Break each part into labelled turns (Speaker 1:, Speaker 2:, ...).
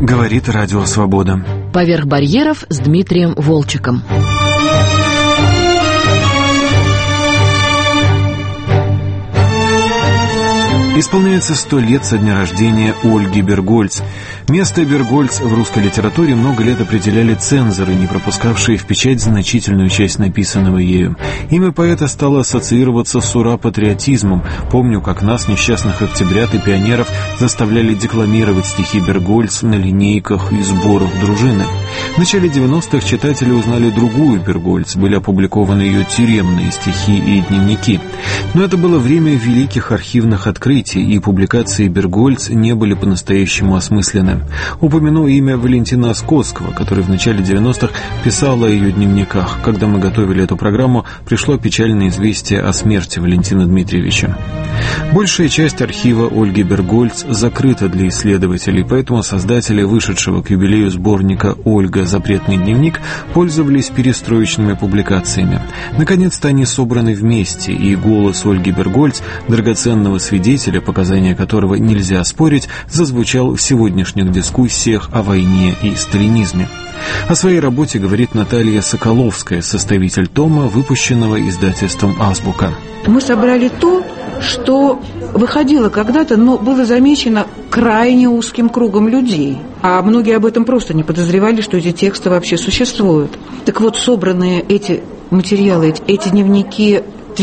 Speaker 1: Говорит Радио Свобода.
Speaker 2: «Поверх барьеров» с Дмитрием Волчеком.
Speaker 1: Исполняется 100 лет со дня рождения Ольги Бергольц. Место Бергольц в русской литературе много лет определяли цензоры, не пропускавшие в печать значительную часть написанного ею. Имя поэта стало ассоциироваться с ура-патриотизмом. Помню, как нас, несчастных октябрят и пионеров, заставляли декламировать стихи Бергольц на линейках и сборах дружины. В начале 90-х читатели узнали другую Бергольц, были опубликованы ее тюремные стихи и дневники. Но это было время великих архивных открытий, и публикации Бергольц не были по-настоящему осмысленны. Упомяну имя Валентина Оскотского, который в начале 90-х писал о ее дневниках. Когда мы готовили эту программу, пришло печальное известие о смерти Валентина Дмитриевича. Большая часть архива Ольги Бергольц закрыта для исследователей, поэтому создатели вышедшего к юбилею сборника «Ольга. Запретный дневник» пользовались перестроечными публикациями. Наконец-то они собраны вместе, и голос Ольги Бергольц, драгоценного свидетеля, показания которого нельзя спорить, зазвучал в сегодняшних дискуссиях о войне и сталинизме. О своей работе говорит Наталья Соколовская, составитель тома, выпущенного издательством «Азбука».
Speaker 3: Мы собрали то, что выходило когда-то, но было замечено крайне узким кругом людей. А многие об этом просто не подозревали, что эти тексты вообще существуют. Так вот, собранные эти материалы, эти дневники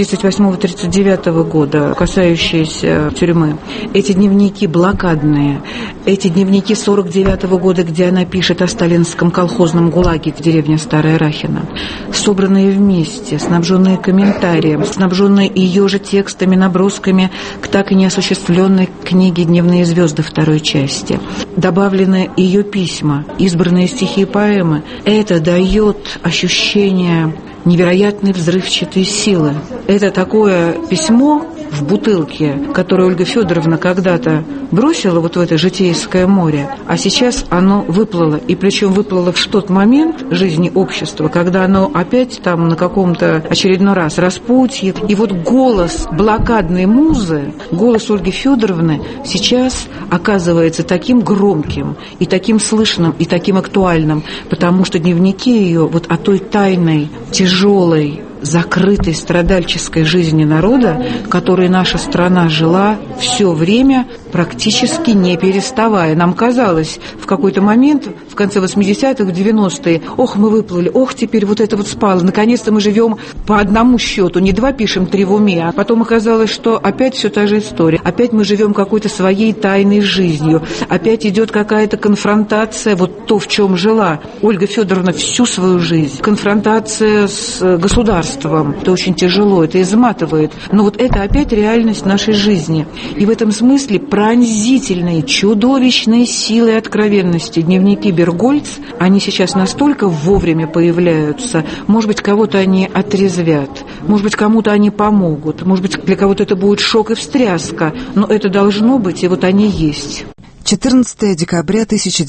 Speaker 3: 1938-1939 года, касающиеся тюрьмы, эти дневники блокадные, эти дневники 1949 года, где она пишет о сталинском колхозном ГУЛАГе в деревне Старая Рахина, собранные вместе, снабженные комментарием, снабженные ее же текстами, набросками к так и неосуществленной книге «Дневные звезды» второй части, добавлены ее письма, избранные стихи и поэмы. Это дает ощущение невероятной взрывчатой силы. Это такое письмо в бутылке, которое Ольга Федоровна когда-то бросила вот в это житейское море, а сейчас оно выплыло. И причем выплыло в тот момент жизни общества, когда оно опять там на каком-то очередной раз распутье. И вот голос блокадной музы, голос Ольги Федоровны сейчас оказывается таким громким и таким слышным, и таким актуальным, потому что дневники ее вот о той тайной, тяжелой, закрытой страдальческой жизни народа, которой наша страна жила все время, практически не переставая. Нам казалось в какой-то момент, в конце 80-х, 90-е, ох, мы выплыли, ох, теперь вот это вот спало, наконец-то мы живем по одному счету, не два пишем, три в уме, а потом оказалось, что опять все та же история, опять мы живем какой-то своей тайной жизнью, опять идет какая-то конфронтация, вот то, в чем жила Ольга Федоровна всю свою жизнь, конфронтация с государством. Это очень тяжело, это изматывает. Но вот это опять реальность нашей жизни. И в этом смысле пронзительные, чудовищные силы откровенности дневники Бергольц, они сейчас настолько вовремя появляются. Может быть, кого-то они отрезвят, может быть, кому-то они помогут, может быть, для кого-то это будет шок и встряска. Но это должно быть, и вот они есть.
Speaker 4: 14 декабря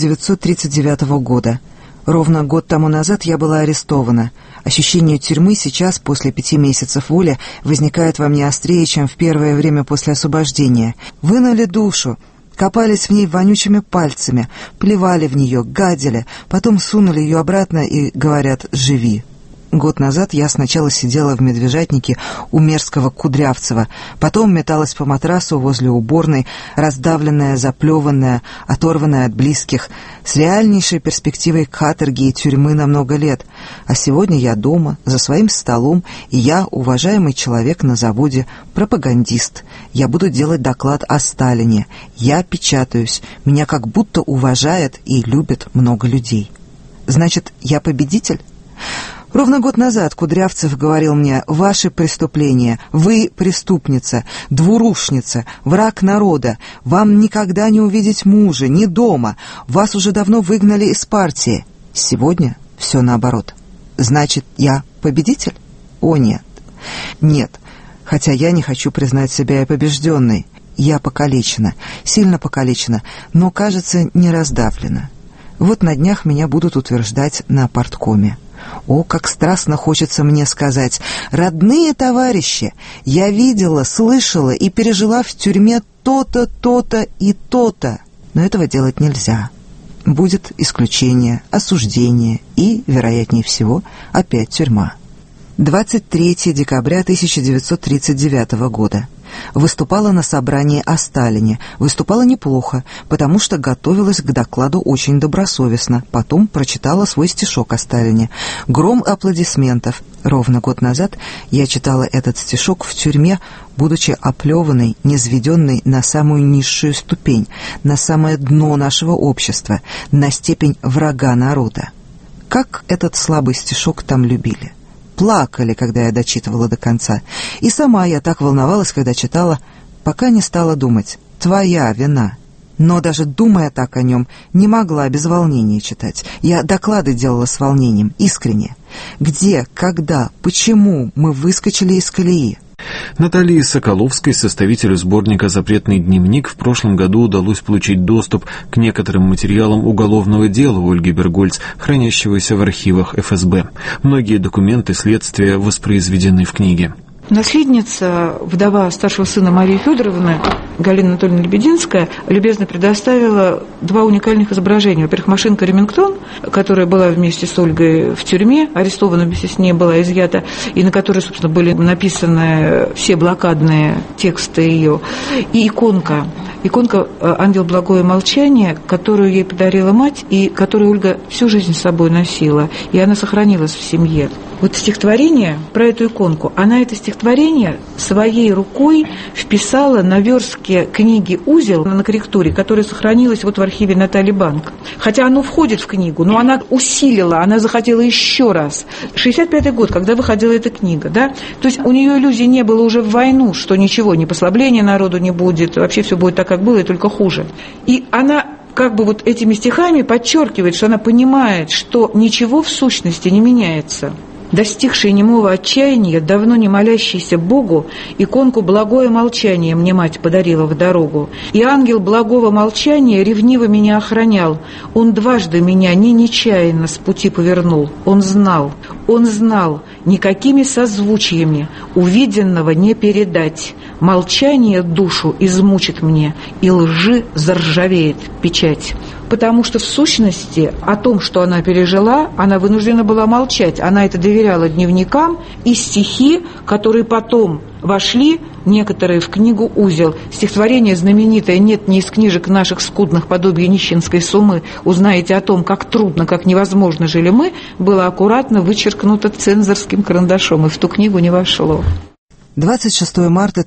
Speaker 4: 1939 года. Ровно год тому назад я была арестована. Ощущение тюрьмы сейчас, после 5 месяцев воли, возникает во мне острее, чем в первое время после освобождения. Вынули душу, копались в ней вонючими пальцами, плевали в нее, гадили, потом сунули ее обратно и говорят «живи». Год назад я сначала сидела в медвежатнике у мерзкого Кудрявцева, потом металась по матрасу возле уборной, раздавленная, заплеванная, оторванная от близких, с реальнейшей перспективой каторги и тюрьмы на много лет. А сегодня я дома, за своим столом, и я, уважаемый человек на заводе, пропагандист. Я буду делать доклад о Сталине. Я печатаюсь. Меня как будто уважает и любит много людей. Значит, я победитель? Ровно год назад Кудрявцев говорил мне: «Ваши преступления, вы преступница, двурушница, враг народа, вам никогда не увидеть мужа, ни дома, вас уже давно выгнали из партии». Сегодня все наоборот. Значит, я победитель? О, нет. Нет, хотя я не хочу признать себя и побежденной. Я покалечена, сильно покалечена, но, кажется, не раздавлена. Вот на днях меня будут утверждать на парткоме. О, как страстно хочется мне сказать: родные товарищи, я видела, слышала и пережила в тюрьме то-то, то-то и то-то. Но этого делать нельзя. Будет исключение, осуждение и, вероятнее всего, опять тюрьма. 23 декабря 1939 года. Выступала на собрании о Сталине. Выступала неплохо, потому что готовилась к докладу очень добросовестно. Потом прочитала свой стишок о Сталине. Гром аплодисментов. Ровно год назад я читала этот стишок в тюрьме, будучи оплеванной, низведенной на самую низшую ступень, на самое дно нашего общества, на степень врага народа. Как этот слабый стишок там любили. Плакали, когда я дочитывала до конца. И сама я так волновалась, когда читала, пока не стала думать: твоя вина. Но даже думая так о нем, не могла без волнения читать. Я доклады делала с волнением, искренне. Где, когда, почему мы выскочили из колеи?
Speaker 1: Наталье Соколовской, составителю сборника «Запретный дневник», в прошлом году удалось получить доступ к некоторым материалам уголовного дела Ольги Бергольц, хранящегося в архивах ФСБ. Многие документы следствия воспроизведены в книге.
Speaker 3: Наследница, вдова старшего сына Марии Федоровны, Галина Анатольевна Лебединская, любезно предоставила два уникальных изображения. Во-первых, машинка «Ремингтон», которая была вместе с Ольгой в тюрьме, арестована вместе с ней, была изъята, и на которой, собственно, были написаны все блокадные тексты ее, и иконка «Ангел благое молчание», которую ей подарила мать, и которую Ольга всю жизнь с собой носила, и она сохранилась в семье. Вот стихотворение про эту иконку, она это стихотворение своей рукой вписала на верстке книги «Узел» на корректуре, которая сохранилась вот в архиве Натальи Банк. Хотя оно входит в книгу, но она усилила, она захотела еще раз. 65-й год, когда выходила эта книга, да? То есть у нее иллюзий не было уже в войну, что ничего, ни послабления народу не будет, вообще все будет так, как было, и только хуже. И она как бы вот этими стихами подчеркивает, что она понимает, что ничего в сущности не меняется. Достигший немого отчаяния, давно не молящийся Богу, иконку «Благое молчание» мне мать подарила в дорогу. И ангел благого молчания ревниво меня охранял. Он дважды меня нечаянно с пути повернул. Он знал, никакими созвучиями увиденного не передать. Молчание душу измучит мне, и лжи заржавеет печать. Потому что в сущности о том, что она пережила, она вынуждена была молчать. Она это доверяла дневникам, и стихи, которые потом вошли, некоторые, в книгу «Узел». Стихотворение знаменитое «Нет ни из книжек наших скудных подобие нищенской суммы узнаете о том, как трудно, как невозможно жили мы», было аккуратно вычеркнуто цензорским карандашом, и в ту книгу не вошло.
Speaker 4: 26 марта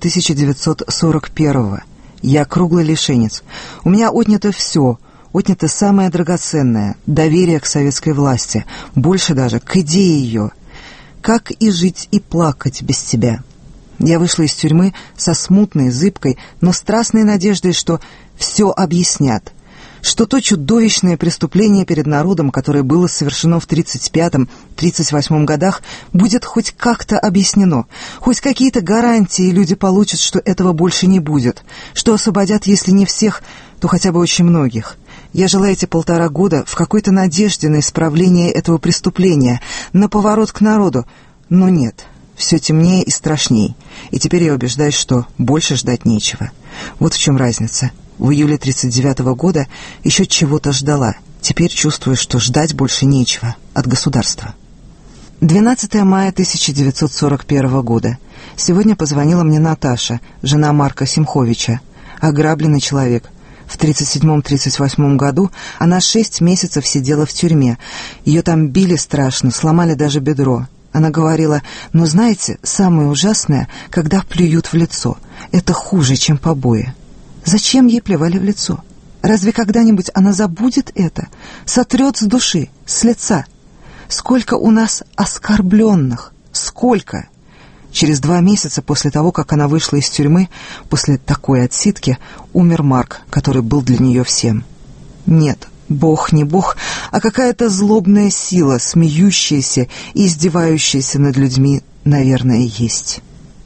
Speaker 4: 1941. Я круглый лишенец. У меня отнято все. Отнято самое драгоценное – доверие к советской власти, больше даже к идее ее. Как и жить, и плакать без тебя? Я вышла из тюрьмы со смутной, зыбкой, но страстной надеждой, что все объяснят, что то чудовищное преступление перед народом, которое было совершено в 1935-1938 годах, будет хоть как-то объяснено, хоть какие-то гарантии люди получат, что этого больше не будет, что освободят, если не всех, то хотя бы очень многих. Я жила эти 1,5 года в какой-то надежде на исправление этого преступления, на поворот к народу, но нет, все темнее и страшней, и теперь я убеждаюсь, что больше ждать нечего. Вот в чем разница. В июле 1939 года еще чего-то ждала, теперь чувствую, что ждать больше нечего от государства. 12 мая 1941 года. Сегодня позвонила мне Наташа, жена Марка Симховича, ограбленный человек. В 1937-1938 году она 6 месяцев сидела в тюрьме. Ее там били страшно, сломали даже бедро. Она говорила: «Ну, знаете, самое ужасное, когда плюют в лицо. Это хуже, чем побои». Зачем ей плевали в лицо? Разве когда-нибудь она забудет это? Сотрет с души, с лица? Сколько у нас оскорбленных? Сколько? Через 2 месяца после того, как она вышла из тюрьмы, после такой отсидки, умер Марк, который был для нее всем. Нет, Бог не Бог, а какая-то злобная сила, смеющаяся и издевающаяся над людьми, наверное, есть.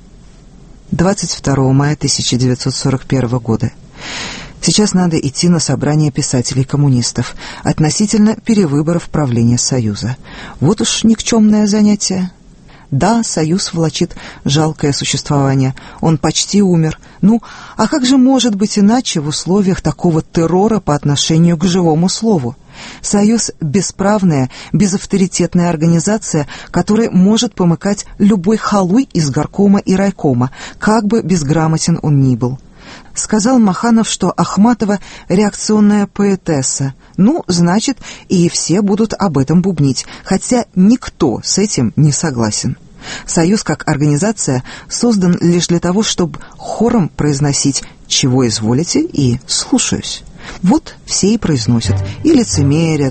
Speaker 4: 22 мая 1941 года. Сейчас надо идти на собрание писателей-коммунистов относительно перевыборов правления Союза. Вот уж никчемное занятие. Да, Союз влачит жалкое существование. Он почти умер. Ну, а как же может быть иначе в условиях такого террора по отношению к живому слову? Союз – бесправная, безавторитетная организация, которая может помыкать любой халуй из горкома и райкома, как бы безграмотен он ни был. Сказал Маханов, что Ахматова реакционная поэтесса. Ну, значит, и все будут об этом бубнить, хотя никто с этим не согласен. Союз как организация создан лишь для того, чтобы хором произносить «чего изволите» и «слушаюсь». Вот все и произносят, и лицемерят,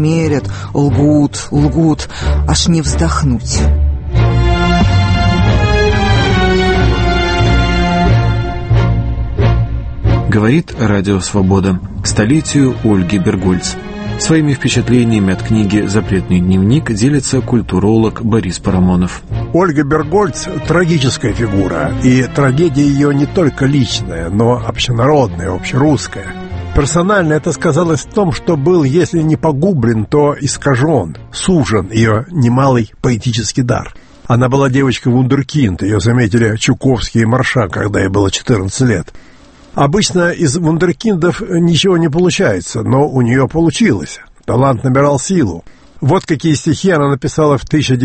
Speaker 4: лгут, аж не вздохнуть.
Speaker 1: Говорит Радио Свобода. К столетию Ольги Бергольц. Своими впечатлениями от книги «Запретный дневник» делится культуролог Борис Парамонов.
Speaker 5: Ольга Бергольц – трагическая фигура, и трагедия ее не только личная, но общенародная, общерусская. Персонально это сказалось в том, что был, если не погублен, то искажен, сужен ее немалый поэтический дар. Она была девочкой-вундеркинд, ее заметили Чуковский и Маршак, когда ей было 14 лет. Обычно из вундеркиндов ничего не получается, но у нее получилось. Талант набирал силу. Вот какие стихи она написала в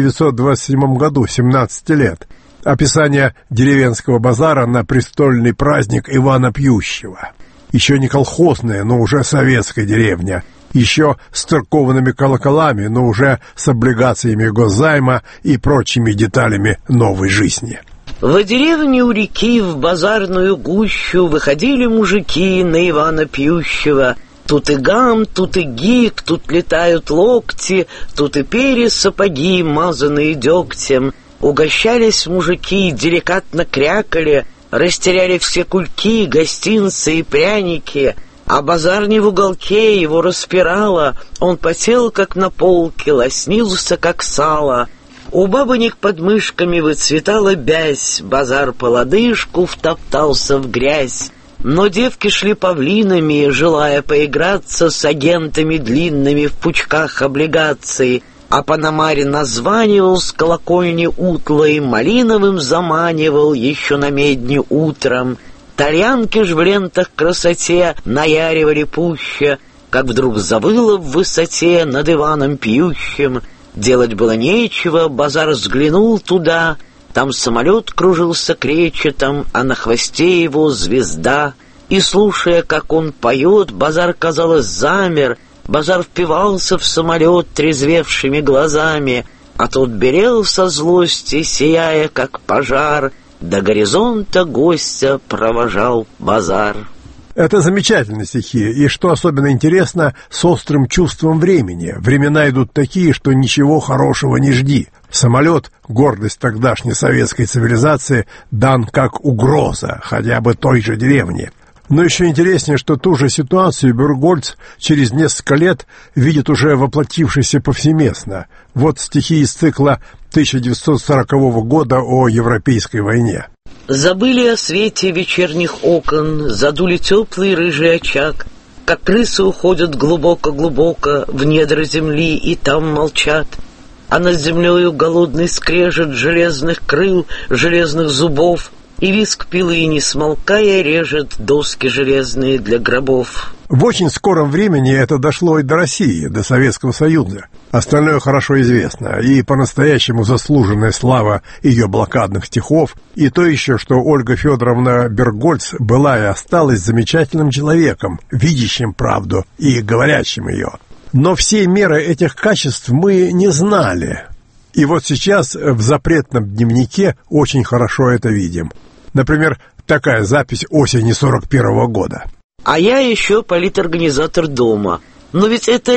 Speaker 5: 1927 году, 17 лет. Описание деревенского базара на престольный праздник Ивана Пьющего. Еще не колхозная, но уже советская деревня. Еще с церковными колоколами, но уже с облигациями госзайма и прочими деталями новой жизни.
Speaker 6: В деревне у реки в базарную гущу выходили мужики на Ивана Пьющего. Тут и гам, тут и гик, тут летают локти, тут и перья сапоги, мазанные дегтем. Угощались мужики, деликатно крякали, растеряли все кульки, гостинцы и пряники. А базар не в уголке, его распирало, он потел, как на полке, лоснился, как сало. У бабонек под мышками выцветала бязь, базар по лодыжку втоптался в грязь. Но девки шли павлинами, желая поиграться с агентами длинными в пучках облигаций, а Пономарь названивал с колокольни утлой, малиновым заманивал еще на медне утром. Тальянки ж в лентах красоте наяривали пуще, как вдруг завыло в высоте над Иваном Пьющим. Делать было нечего, базар взглянул туда. Там самолет кружился кречетом, а на хвосте его звезда. И, слушая, как он поет, базар, казалось, замер. Базар впивался в самолет трезвевшими глазами, а тот берел со злости, сияя, как пожар. До горизонта гостя провожал базар.
Speaker 5: Это замечательные стихи, и, что особенно интересно, с острым чувством времени. Времена идут такие, что ничего хорошего не жди. Самолет, гордость тогдашней советской цивилизации, дан как угроза, хотя бы той же деревне. Но еще интереснее, что ту же ситуацию Бергольц через несколько лет видит уже воплотившейся повсеместно. Вот стихи из цикла 1940 года о Европейской войне.
Speaker 6: Забыли о свете вечерних окон, задули теплый рыжий очаг, как крысы уходят глубоко-глубоко в недра земли и там молчат, а над землею голодный скрежет железных крыл, железных зубов, и визг пилы, не смолкая, режет доски железные для гробов.
Speaker 5: В очень скором времени это дошло и до России, до Советского Союза. Остальное хорошо известно, и по-настоящему заслуженная слава ее блокадных стихов, и то еще, что Ольга Федоровна Бергольц была и осталась замечательным человеком, видящим правду и говорящим ее. Но всей меры этих качеств мы не знали. И вот сейчас в запретном дневнике очень хорошо это видим. Например, такая запись осени 41 года.
Speaker 6: А я еще политорганизатор дома. Но ведь это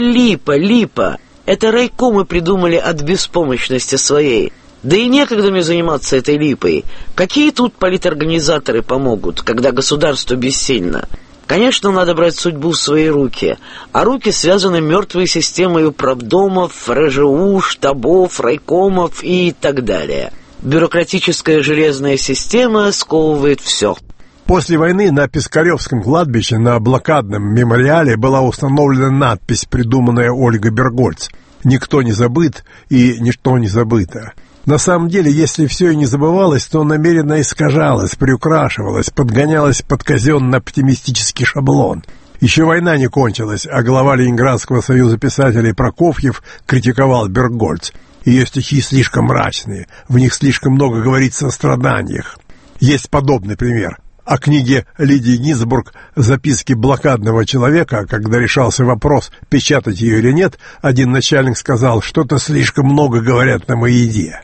Speaker 6: липа. Это райкомы придумали от беспомощности своей. Да и некогда мне заниматься этой липой. Какие тут политорганизаторы помогут, когда государство бессильно? Конечно, надо брать судьбу в свои руки. А руки связаны мертвой системой управдомов, РЖУ, штабов, райкомов и так далее. Бюрократическая железная система сковывает все.
Speaker 5: После войны на Пискаревском кладбище на блокадном мемориале была установлена надпись, придуманная Ольгой Бергольц: «Никто не забыт и ничто не забыто». На самом деле, если все и не забывалось, то намеренно искажалось, приукрашивалось, подгонялось под казенно-оптимистический шаблон. Еще война не кончилась, а глава Ленинградского союза писателей Прокофьев критиковал Берггольц. Ее стихи слишком мрачные, в них слишком много говорится о страданиях. Есть подобный пример. О книге Лидии Гинзбург «Записки блокадного человека», когда решался вопрос, печатать ее или нет, один начальник сказал, что-то слишком много говорят на маяде.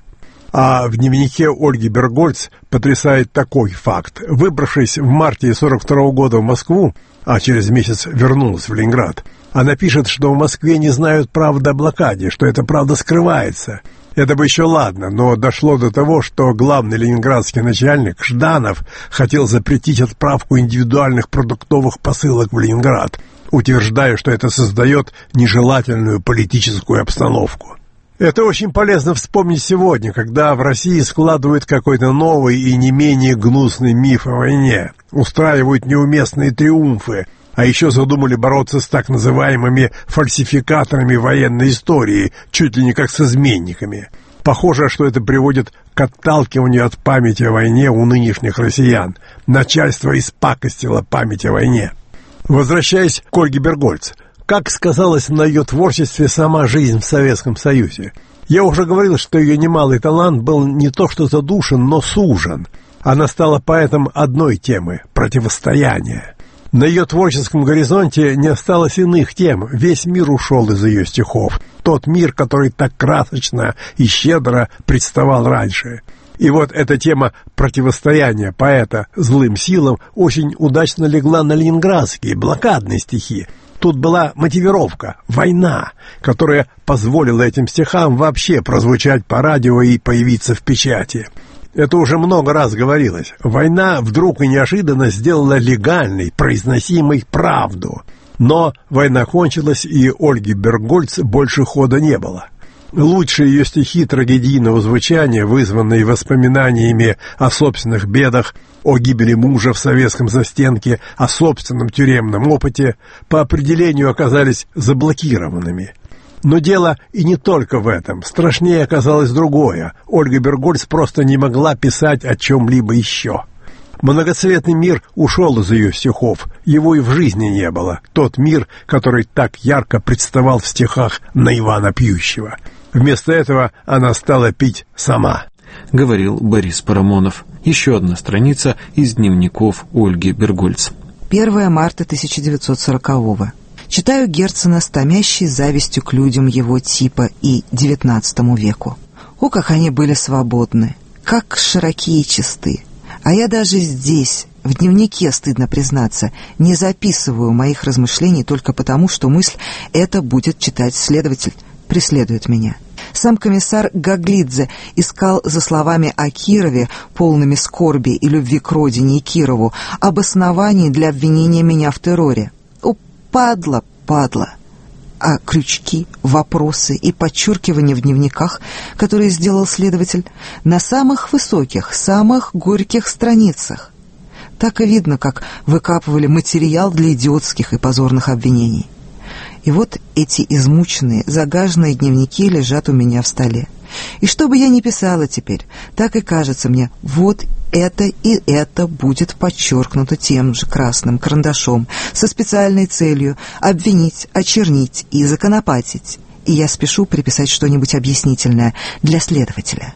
Speaker 5: А в дневнике Ольги Берггольц потрясает такой факт. Выбравшись в марте 1942 года в Москву, а через месяц вернулась в Ленинград, она пишет, что в Москве не знают правды о блокаде, что эта правда скрывается. Это бы еще ладно, но дошло до того, что главный ленинградский начальник Жданов хотел запретить отправку индивидуальных продуктовых посылок в Ленинград, утверждая, что это создает нежелательную политическую обстановку. Это очень полезно вспомнить сегодня, когда в России складывают какой-то новый и не менее гнусный миф о войне, устраивают неуместные триумфы, а еще задумали бороться с так называемыми фальсификаторами военной истории, чуть ли не как с изменниками. Похоже, что это приводит к отталкиванию от памяти о войне у нынешних россиян. Начальство испакостило память о войне. Возвращаясь к Ольге Берггольц, как сказалась на ее творчестве сама жизнь в Советском Союзе? Я уже говорил, что ее немалый талант был не то что задушен, но сужен. Она стала поэтом одной темы – противостояния. На ее творческом горизонте не осталось иных тем, весь мир ушел из ее стихов. Тот мир, который так красочно и щедро представал раньше. И вот эта тема противостояния поэта злым силам очень удачно легла на ленинградские блокадные стихи. Тут была мотивировка, война, которая позволила этим стихам вообще прозвучать по радио и появиться в печати. Это уже много раз говорилось. Война вдруг и неожиданно сделала легальной, произносимой правду. Но война кончилась, и Ольги Берггольц больше хода не было. Лучшие ее стихи трагедийного звучания, вызванные воспоминаниями о собственных бедах, о гибели мужа в советском застенке, о собственном тюремном опыте, по определению оказались заблокированными. Но дело и не только в этом. Страшнее оказалось другое. Ольга Берггольц просто не могла писать о чем-либо еще. Многоцветный мир ушел из ее стихов. Его и в жизни не было. Тот мир, который так ярко представал в стихах на Ивана Пьющего. Вместо этого она стала пить сама.
Speaker 1: Говорил Борис Парамонов. Еще одна страница из дневников Ольги Берггольц.
Speaker 4: 1 марта 1940-го. Читаю Герцена с томящей завистью к людям его типа и XIX веку. О, как они были свободны, как широки и чисты. А я даже здесь, в дневнике, стыдно признаться, не записываю моих размышлений только потому, что мысль «это будет читать следователь» преследует меня. Сам комиссар Гаглидзе искал за словами о Кирове, полными скорби и любви к родине и Кирову, обоснований для обвинения меня в терроре. О, падла, падла! А крючки, вопросы и подчеркивания в дневниках, которые сделал следователь, на самых высоких, самых горьких страницах. Так и видно, как выкапывали материал для идиотских и позорных обвинений. И вот эти измученные, загаженные дневники лежат у меня в столе. И что бы я ни писала теперь, так и кажется мне, вот это и это будет подчеркнуто тем же красным карандашом, со специальной целью обвинить, очернить и законопатить. И я спешу приписать что-нибудь объяснительное для следователя.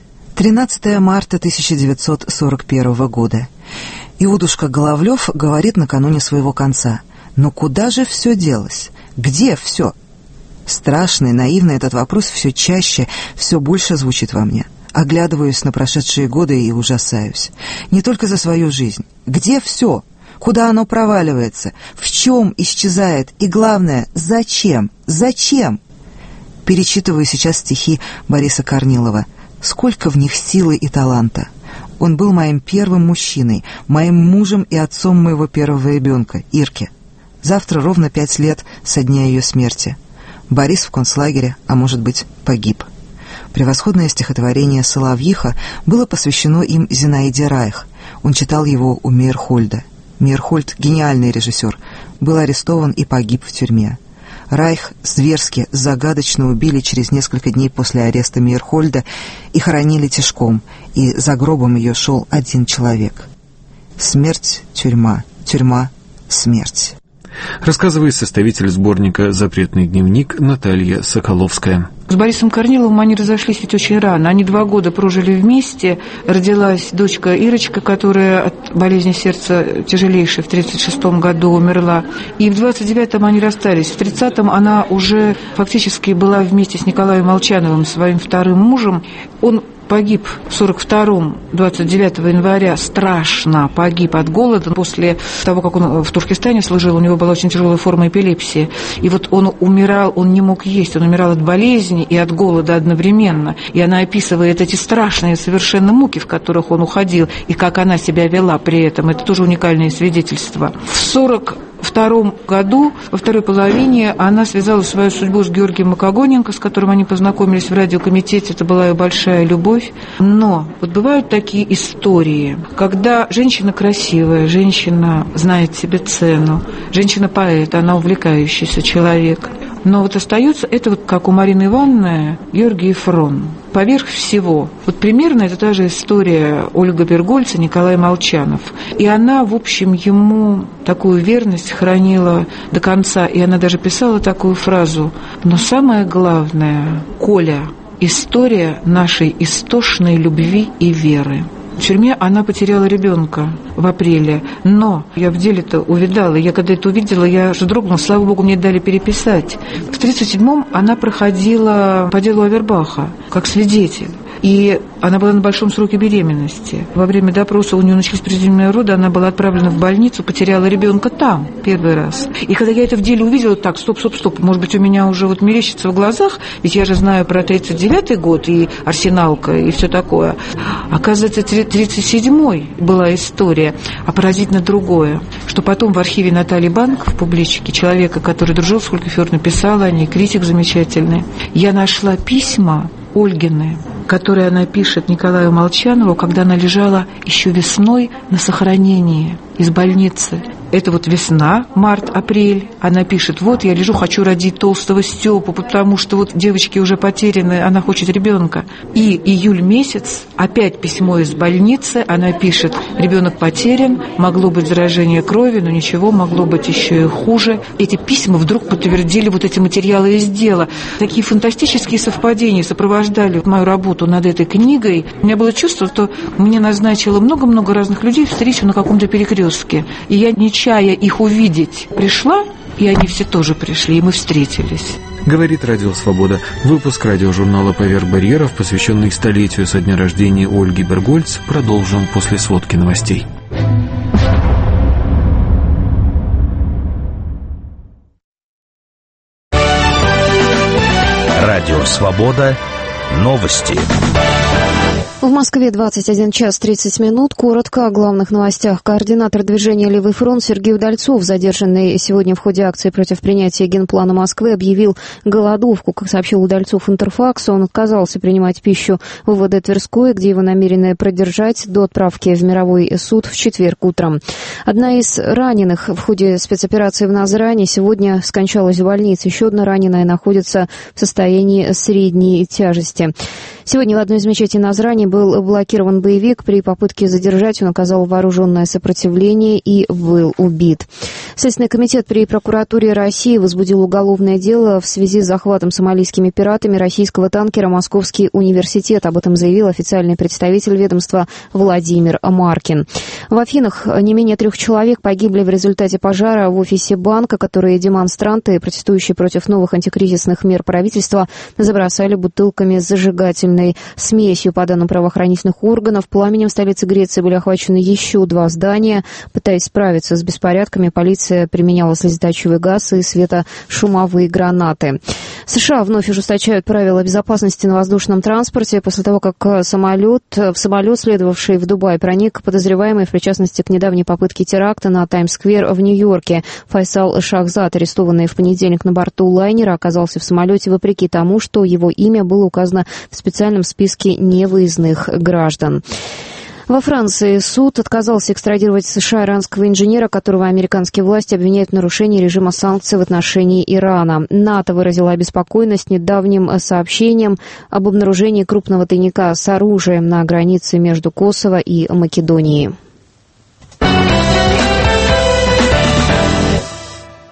Speaker 4: 13 марта 1941 года. Иудушка Головлев говорит накануне своего конца: «Но куда же все делось? Где все?» Страшный, наивный этот вопрос все чаще, все больше звучит во мне. Оглядываюсь на прошедшие годы и ужасаюсь. Не только за свою жизнь. Где все? Куда оно проваливается? В чем исчезает? И главное, зачем? Зачем? Перечитываю сейчас стихи Бориса Корнилова. Сколько в них силы и таланта. Он был моим первым мужчиной, моим мужем и отцом моего первого ребенка, Ирки. Завтра ровно 5 лет со дня ее смерти. Борис в концлагере, а может быть, погиб. Превосходное стихотворение «Соловьиха» было посвящено им Зинаиде Райх. Он читал его у Мейерхольда. Мейерхольд, гениальный режиссер, был арестован и погиб в тюрьме. Райх зверски, загадочно убили через несколько дней после ареста Мейерхольда и хоронили тишком, и за гробом ее шел один человек. Смерть, тюрьма, тюрьма, смерть.
Speaker 1: Рассказывает составитель сборника «Запретный дневник» Наталья Соколовская.
Speaker 3: С Борисом Корниловым они разошлись ведь очень рано. Они 2 года прожили вместе. Родилась дочка Ирочка, которая от болезни сердца тяжелейшей в 1936 году умерла. И в 29-м они расстались. В 30-м она уже фактически была вместе с Николаем Молчановым, своим вторым мужем. Он погиб в 1942-м, 29 января, страшно погиб от голода. После того, как он в Туркестане служил, у него была очень тяжелая форма эпилепсии. И вот он умирал, он не мог есть, он умирал от болезни и от голода одновременно. И она описывает эти страшные совершенно муки, в которых он уходил, и как она себя вела при этом. Это тоже уникальное свидетельство. В 1942 году, во второй половине, она связала свою судьбу с Георгием Макогоненко, с которым они познакомились в радиокомитете. Это была ее большая любовь. Но вот бывают такие истории, когда женщина красивая, женщина знает себе цену, женщина-поэт, она увлекающийся человек. Но вот остается это вот как у Марины Ивановны Георгий Фрон. Поверх всего. Вот примерно это та же история Ольга Бергольц и Николай Молчанов. И она, в общем, ему такую верность хранила до конца. И она даже писала такую фразу: «Но самое главное, Коля, история нашей истошной любви и веры». В тюрьме она потеряла ребенка в апреле, но я в деле-то увидала. Я когда это увидела, я аж дрогнула, слава богу, мне дали переписать. В 1937-м она проходила по делу Авербаха как свидетель. И она была на большом сроке беременности. Во время допроса у нее начались преждевременные роды, она была отправлена в больницу, потеряла ребенка там первый раз. И когда я это в деле увидела, так, стоп, может быть, у меня уже вот мерещится в глазах, ведь я же знаю про 1939 год и Арсеналка и все такое. Оказывается, 1937-й была история, а поразительно другое, что потом в архиве Натальи Банк, в публичке, человека, который дружил с Ольгой Федоровной, писала о ней, критик замечательный, я нашла письма Ольгины, которые она пишет Николаю Молчанову, когда она лежала еще весной на сохранении из больницы. Это вот весна, март-апрель. Она пишет: вот я лежу, хочу родить толстого Степу, потому что вот девочки уже потеряны, она хочет ребенка. И июль месяц, опять письмо из больницы, она пишет: ребенок потерян, могло быть заражение крови, но ничего, могло быть еще и хуже. Эти письма вдруг подтвердили вот эти материалы из дела. Такие фантастические совпадения сопровождали мою работу над этой книгой. У меня было чувство, что мне назначило много-много разных людей встречу на каком-то перекрестке. И я, не чая их увидеть, пришла, и они все тоже пришли, и мы встретились.
Speaker 1: Говорит Радио Свобода. Выпуск радиожурнала «Поверх барьеров», посвященный столетию со дня рождения Ольги Бергольц, продолжим после сводки новостей.
Speaker 7: Радио Свобода. Новости.
Speaker 8: В Москве 21 час 30 минут. Коротко о главных новостях. Координатор движения «Левый фронт» Сергей Удальцов, задержанный сегодня в ходе акции против принятия генплана Москвы, объявил голодовку. Как сообщил Удальцов Интерфаксу, он отказался принимать пищу в УВД Тверское, где его намерены продержать до отправки в мировой суд в четверг утром. Одна из раненых в ходе спецоперации в Назрани сегодня скончалась в больнице. Еще одна раненая находится в состоянии средней тяжести. Сегодня в одной из мечетей Назрани был блокирован боевик. При попытке задержать он оказал вооруженное сопротивление и был убит. Следственный комитет при прокуратуре России возбудил уголовное дело в связи с захватом сомалийскими пиратами российского танкера «Московский университет». Об этом заявил официальный представитель ведомства Владимир Маркин. В Афинах не менее 3 человек погибли в результате пожара в офисе банка, которые демонстранты, протестующие против новых антикризисных мер правительства, забросали бутылками с зажигательной смесью. По данным правоохранительных органов, пламенем в столице Греции были охвачены еще 2 здания. Пытаясь справиться с беспорядками, полиция применяла слезоточивый газ и светошумовые гранаты. США вновь ужесточают правила безопасности на воздушном транспорте после того, как в самолет, следовавший в Дубай, проник подозреваемый в причастности к недавней попытке теракта на Таймс-сквер в Нью-Йорке. Файсал Шахзад, арестованный в понедельник на борту лайнера, оказался в самолете вопреки тому, что его имя было указано в специальном списке невыездных граждан. Во Франции суд отказался экстрадировать в США иранского инженера, которого американские власти обвиняют в нарушении режима санкций в отношении Ирана. НАТО выразила обеспокоенность недавним сообщением об обнаружении крупного тайника с оружием на границе между Косово и Македонией.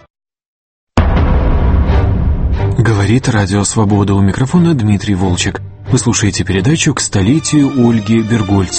Speaker 1: Говорит Радио Свобода. У микрофона Дмитрий Волчек. Вы слушаете передачу «К столетию Ольги Бергольц».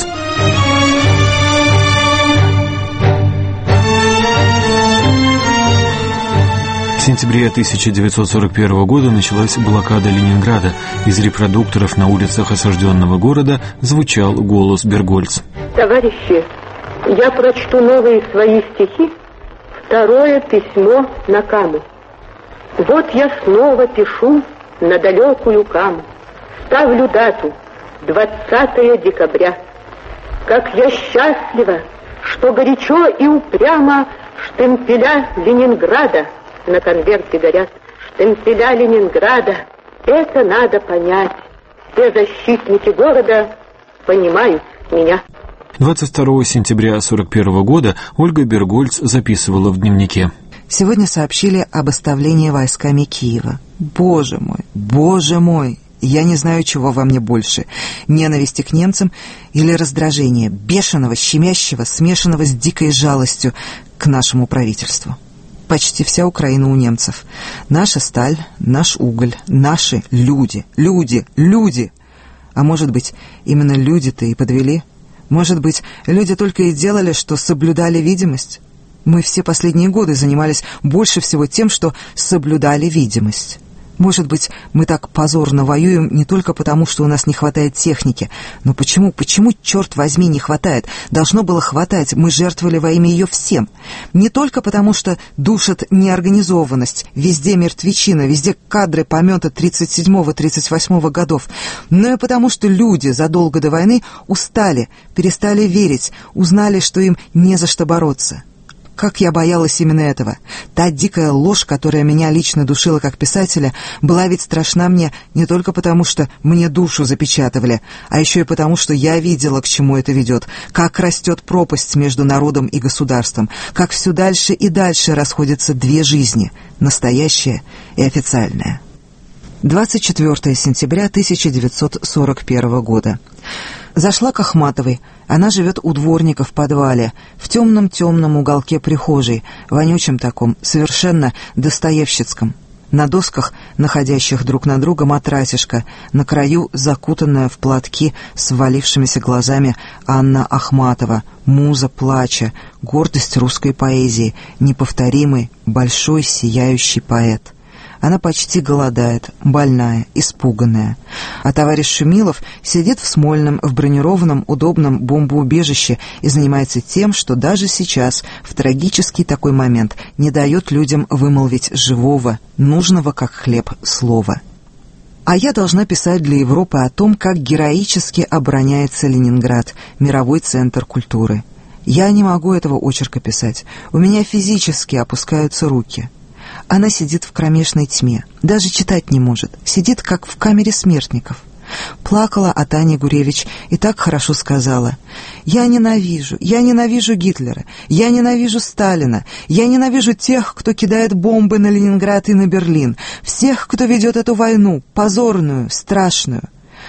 Speaker 1: В сентябре 1941 года началась блокада Ленинграда. Из репродукторов на улицах осажденного города звучал голос Бергольц.
Speaker 9: Товарищи, я прочту новые свои стихи, второе письмо на Каму. Вот я снова пишу на далекую Каму. Ставлю дату 20 декабря. Как я счастлива, что горячо и упрямо штемпеля Ленинграда на конверте горят. Штемпеля Ленинграда, это надо понять. Все защитники города понимают меня.
Speaker 1: 22 сентября 1941 года Ольга Бергольц записывала в дневнике.
Speaker 4: Сегодня сообщили об оставлении войсками Киева. Боже мой, я не знаю, чего во мне больше. Ненависти к немцам или раздражения, бешеного, щемящего, смешанного с дикой жалостью к нашему правительству. Почти вся Украина у немцев. Наша сталь, наш уголь, наши люди. А может быть, именно люди-то и подвели? Может быть, люди только и делали, что соблюдали видимость? Мы все последние годы занимались больше всего тем, что соблюдали видимость. Может быть, мы так позорно воюем не только потому, что у нас не хватает техники. Но почему, черт возьми, не хватает? Должно было хватать, мы жертвовали во имя ее всем. Не только потому, что душит неорганизованность, везде мертвечина, везде кадры помета 37-38 годов, но и потому, что люди задолго до войны устали, перестали верить, узнали, что им не за что бороться. Как я боялась именно этого. Та дикая ложь, которая меня лично душила как писателя, была ведь страшна мне не только потому, что мне душу запечатывали, а еще и потому, что я видела, к чему это ведет, как растет пропасть между народом и государством, как все дальше и дальше расходятся две жизни, настоящая и официальная. 24 сентября 1941 года. Зашла к Ахматовой. Она живет у дворника в подвале, в темном-темном уголке прихожей, вонючем таком, совершенно достоевщицком. На досках, находящих друг на друга, матрасишка, на краю закутанная в платки с ввалившимися глазами Анна Ахматова, муза плача, гордость русской поэзии, неповторимый, большой сияющий поэт. Она почти голодает, больная, испуганная. А товарищ Шумилов сидит в Смольном, в бронированном, удобном бомбоубежище и занимается тем, что даже сейчас, в трагический такой момент, не дает людям вымолвить живого, нужного как хлеб слова. А я должна писать для Европы о том, как героически обороняется Ленинград, мировой центр культуры. Я не могу этого очерка писать. У меня физически опускаются руки. Она сидит в кромешной тьме, даже читать не может, сидит как в камере смертников. Плакала о Тане Гуревич и так хорошо сказала: «Я ненавижу Гитлера, я ненавижу Сталина, я ненавижу тех, кто кидает бомбы на Ленинград и на Берлин, всех, кто ведет эту войну, позорную, страшную».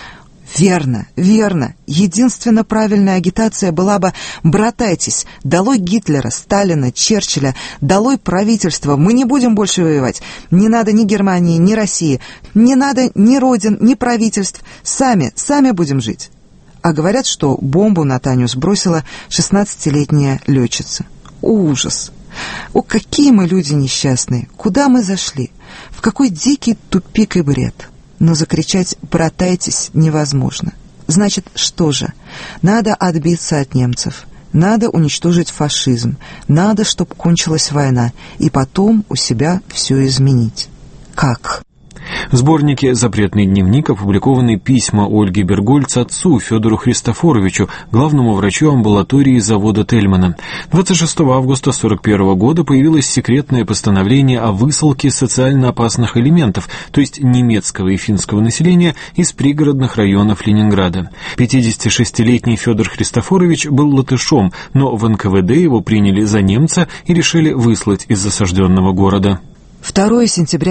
Speaker 4: Верно. Единственно правильная агитация была бы: братайтесь, долой Гитлера, Сталина, Черчилля, долой правительство, мы не будем больше воевать. Не надо ни Германии, ни России, не надо ни родин, ни правительств, сами будем жить. А говорят, что бомбу на Таню сбросила 16-летняя летчица. Ужас! О, какие мы люди несчастные! Куда мы зашли? В какой дикий тупик и бред! Но закричать «братайтесь» невозможно. Значит, что же? Надо отбиться от немцев, надо уничтожить фашизм, надо, чтобы кончилась война, и потом у себя все изменить. Как?
Speaker 1: В сборнике «Запретный дневник» опубликованы письма Ольги Бергольц отцу Федору Христофоровичу, главному врачу амбулатории завода Тельмана. 26 августа 1941 года появилось секретное постановление о высылке социально опасных элементов, то есть немецкого и финского населения, из пригородных районов Ленинграда. 56-летний Федор Христофорович был латышом, но в НКВД его приняли за немца и решили выслать из осажденного города.
Speaker 4: 2 сентября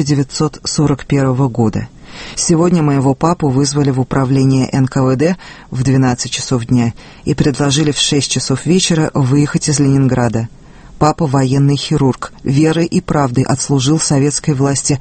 Speaker 4: 1941 года. Сегодня моего папу вызвали в управление НКВД в 12 часов дня и предложили в 6 часов вечера выехать из Ленинграда. Папа военный хирург, верой и правдой отслужил советской власти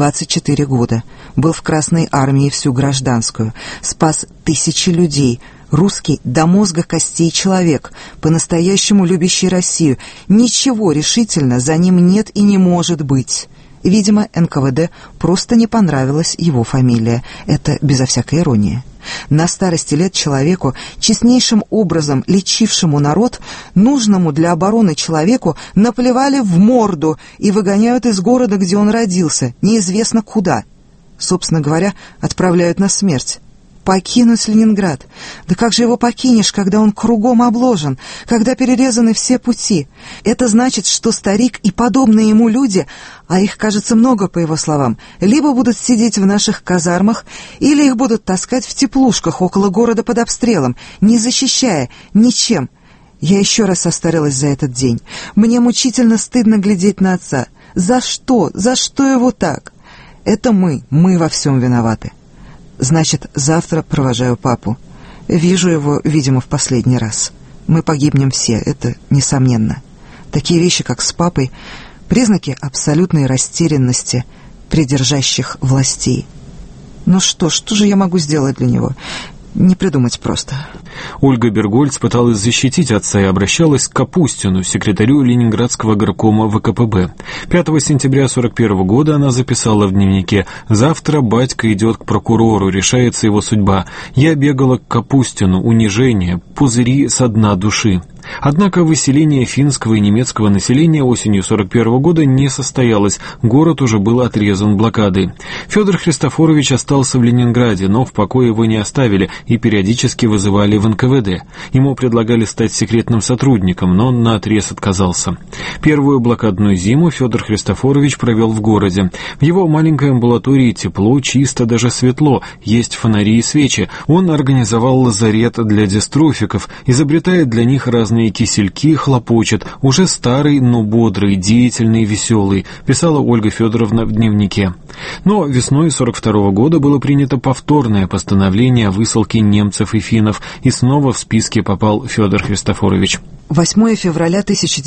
Speaker 4: 24 года. Был в Красной армии всю гражданскую, спас тысячи людей. Русский до мозга костей человек, по-настоящему любящий Россию. Ничего решительно за ним нет и не может быть. Видимо, НКВД просто не понравилась его фамилия. Это безо всякой иронии. На старости лет человеку, честнейшим образом лечившему народ, нужному для обороны человеку, наплевали в морду и выгоняют из города, где он родился, неизвестно куда. Собственно говоря, отправляют на смерть. Покинуть Ленинград. Да как же его покинешь, когда он кругом обложен, когда перерезаны все пути? Это значит, что старик и подобные ему люди, а их, кажется, много, по его словам, либо будут сидеть в наших казармах, или их будут таскать в теплушках около города под обстрелом, не защищая ничем. Я еще раз состарилась за этот день. Мне мучительно стыдно глядеть на отца. За что? За что его так? Это мы во всем виноваты. Значит, завтра провожаю папу. Вижу его, видимо, в последний раз. Мы погибнем все, это несомненно. Такие вещи, как с папой, признаки абсолютной растерянности придержащих властей. Ну что же я могу сделать для него? Не придумать просто.
Speaker 1: Ольга Бергольц пыталась защитить отца и обращалась к Капустину, секретарю Ленинградского горкома ВКПБ. 5 сентября 1941 года она записала в дневнике: «Завтра батька идет к прокурору, решается его судьба. Я бегала к Капустину, унижение, пузыри со дна души». Однако выселение финского и немецкого населения осенью 1941 года не состоялось, город уже был отрезан блокадой. Федор Христофорович остался в Ленинграде, но в покое его не оставили и периодически вызывали в НКВД. Ему предлагали стать секретным сотрудником, но он наотрез отказался. Первую блокадную зиму Федор Христофорович провел в городе. В его маленькой амбулатории тепло, чисто, даже светло, есть фонари и свечи. Он организовал лазарет для дистрофиков, изобретает для них разные кисельки, хлопочет, уже старый, но бодрый, деятельный, веселый, писала Ольга Федоровна в дневнике. Но весной 1942 года было принято повторное постановление о высылке немцев и финнов, и снова в списке попал Федор Христофорович.
Speaker 4: 8 февраля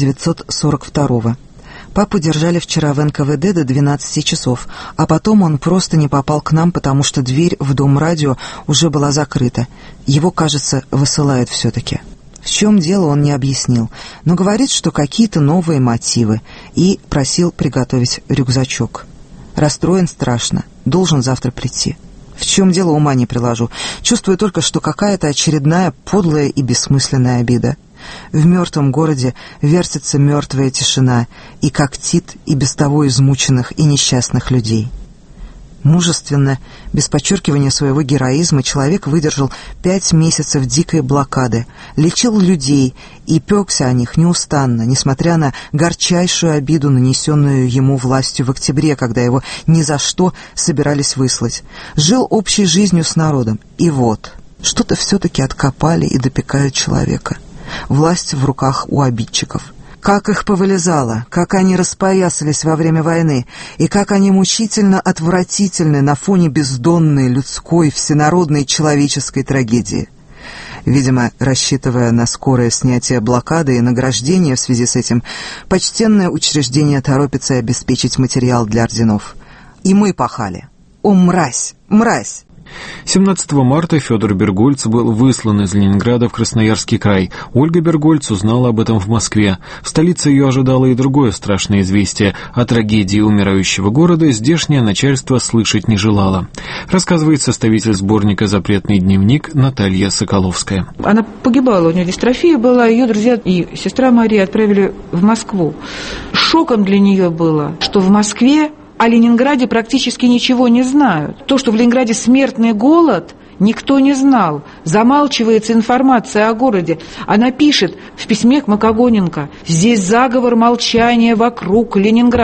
Speaker 4: 1942. Папу держали вчера в НКВД до 12 часов, а потом он просто не попал к нам, потому что дверь в Дом радио уже была закрыта. Его, кажется, высылают все-таки. В чем дело, он не объяснил, но говорит, что какие-то новые мотивы, и просил приготовить рюкзачок. Расстроен страшно, должен завтра прийти. В чем дело, ума не приложу. Чувствую только, что какая-то очередная подлая и бессмысленная обида. В мертвом городе вертится мертвая тишина и когтит и без того измученных и несчастных людей. Мужественно, без подчеркивания своего героизма, человек выдержал 5 месяцев дикой блокады, лечил людей и пекся о них неустанно, несмотря на горчайшую обиду, нанесенную ему властью в октябре, когда его ни за что собирались выслать. Жил общей жизнью с народом. И вот, что-то все-таки откопали и допекают человека. Власть в руках у обидчиков. Как их повылезало, как они распоясались во время войны, и как они мучительно отвратительны на фоне бездонной людской, всенародной человеческой трагедии. Видимо, рассчитывая на скорое снятие блокады и награждение в связи с этим, почтенное учреждение торопится обеспечить материал для орденов. И мы пахали. О, мразь, мразь!
Speaker 1: 17 марта Федор Бергольц был выслан из Ленинграда в Красноярский край. Ольга Бергольц узнала об этом в Москве. В столице ее ожидало и другое страшное известие. О трагедии умирающего города здешнее начальство слышать не желало. Рассказывает составитель сборника «Запретный дневник» Наталья Соколовская.
Speaker 3: Она погибала, у нее дистрофия была, ее друзья и сестра Мария отправили в Москву. Шоком для нее было, что в Москве о Ленинграде практически ничего не знают. То, что в Ленинграде смертный голод, никто не знал. Замалчивается информация о городе. Она пишет в письме к Макогоненко: «Здесь заговор молчания вокруг Ленинграда».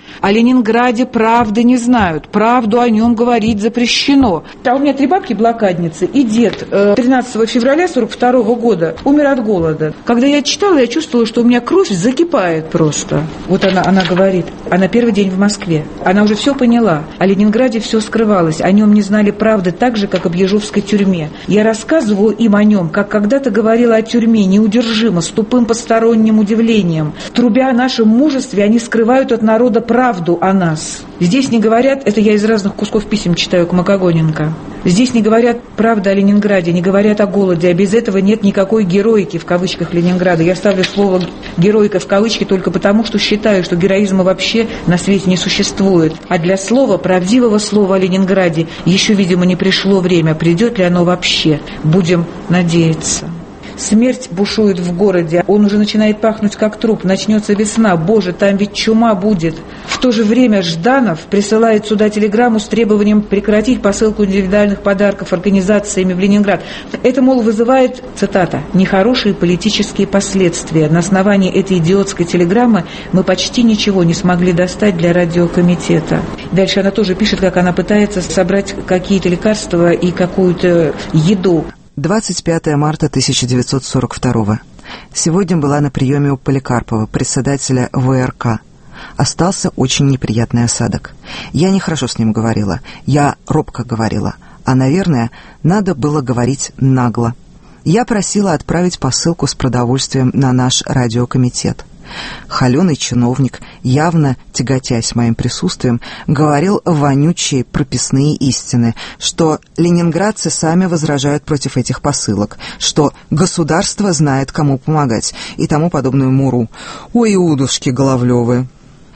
Speaker 3: О Ленинграде правды не знают, правду о нем говорить запрещено. А у меня 3 бабки-блокадницы и дед 13 февраля 1942 года умер от голода. Когда я читала, я чувствовала, что у меня кровь закипает просто. Вот она говорит, она первый день в Москве. Она уже все поняла. О Ленинграде все скрывалось. О нем не знали правды так же, как об Ежовской тюрьме. Я рассказываю им о нем, как когда-то говорила о тюрьме, неудержимо, с тупым посторонним удивлением. Трубя о нашем мужестве, они скрывают от народа правду о нас. Здесь не говорят, это я из разных кусков писем читаю к Макогоненко, здесь не говорят правды о Ленинграде, не говорят о голоде, а без этого нет никакой героики, в кавычках, Ленинграда. Я ставлю слово «героика» в кавычки только потому, что считаю, что героизма вообще на свете не существует. А для слова, правдивого слова о Ленинграде, еще, видимо, не пришло время. Придет ли оно вообще? Будем надеяться. Смерть бушует в городе, он уже начинает пахнуть как труп, начнется весна, боже, там ведь чума будет. В то же время Жданов присылает сюда телеграмму с требованием прекратить посылку индивидуальных подарков организациями в Ленинград. Это, мол, вызывает, цитата, «нехорошие политические последствия. На основании этой идиотской телеграммы мы почти ничего не смогли достать для радиокомитета». Дальше она тоже пишет, как она пытается собрать какие-то лекарства и какую-то еду.
Speaker 4: 25 марта 1942. Сегодня была на приеме у Поликарпова, председателя ВРК. Остался очень неприятный осадок. Я нехорошо с ним говорила, я робко говорила, а, наверное, надо было говорить нагло. Я просила отправить посылку с продовольствием на наш радиокомитет. Холеный чиновник, явно тяготясь моим присутствием, говорил вонючие прописные истины, что ленинградцы сами возражают против этих посылок, что государство знает, кому помогать, и тому подобную муру. Ой, удушки головлевы.